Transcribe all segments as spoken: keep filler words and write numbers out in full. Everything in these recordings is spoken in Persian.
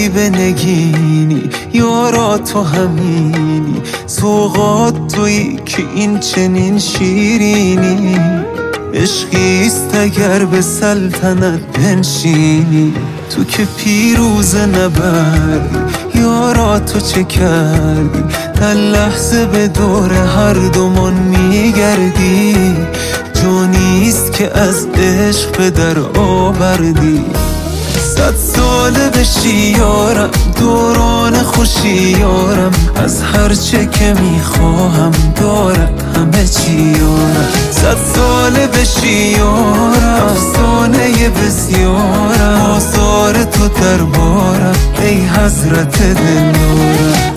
به نگینی، یارا تو همینی، سوغات تویی که این چنین شیرینی. عشقیست اگر به سلطنت بنشینی، تو که پیروز نبردی، یارا تو چه کردی؟ در لحظه به دور هر دومان میگردی، جانیست که از عشق به در آوردی. صد ساله بشی یارم، دوران خوشی یارم، از هرچه که میخواهم دارد همه چی یارم. صد ساله بشی یارم، افسانه بسیارم، آثار تو دربارم ای حضرت دلدارم.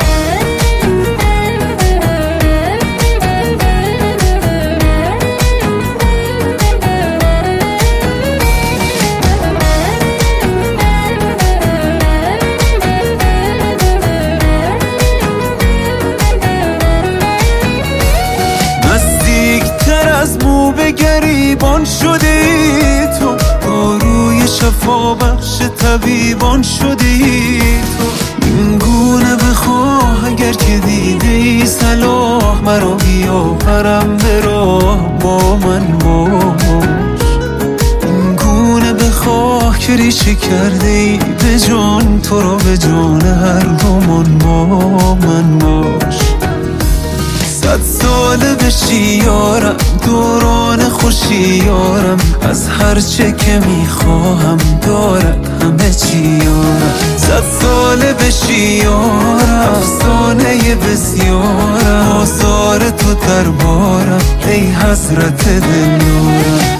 از مو به گریبان شدی تو، داروی شفا بخش طبیبان شدی تو. این گونه بخواه اگر که دیدی صلاح، مرا بیاورم به راه با من باش. این گونه بخواه که ریشه کرده ای به جان، تو را به جان هر دومان با من باش. صد ساله بشی یارم، دوران خوشی یارم، از هرچه که میخواهم دارد همه چی یارم. صد ساله بشی یارم، افسانه بسیارم، آثار تو دربارم ای حضرت دلدارم.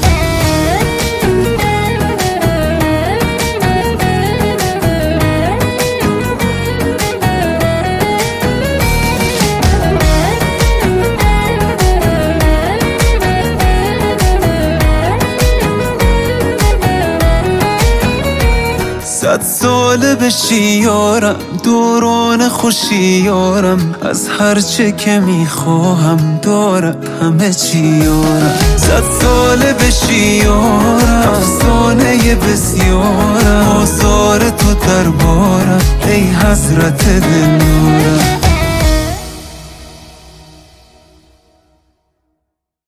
صد ساله بشی یارم، دوران خوشی یارم، از هرچه که میخواهم دارد همه چی یارم. صد ساله بشی یارم، افسانه بسیارم، آثار تو دربارم ای حضرت دلدارم.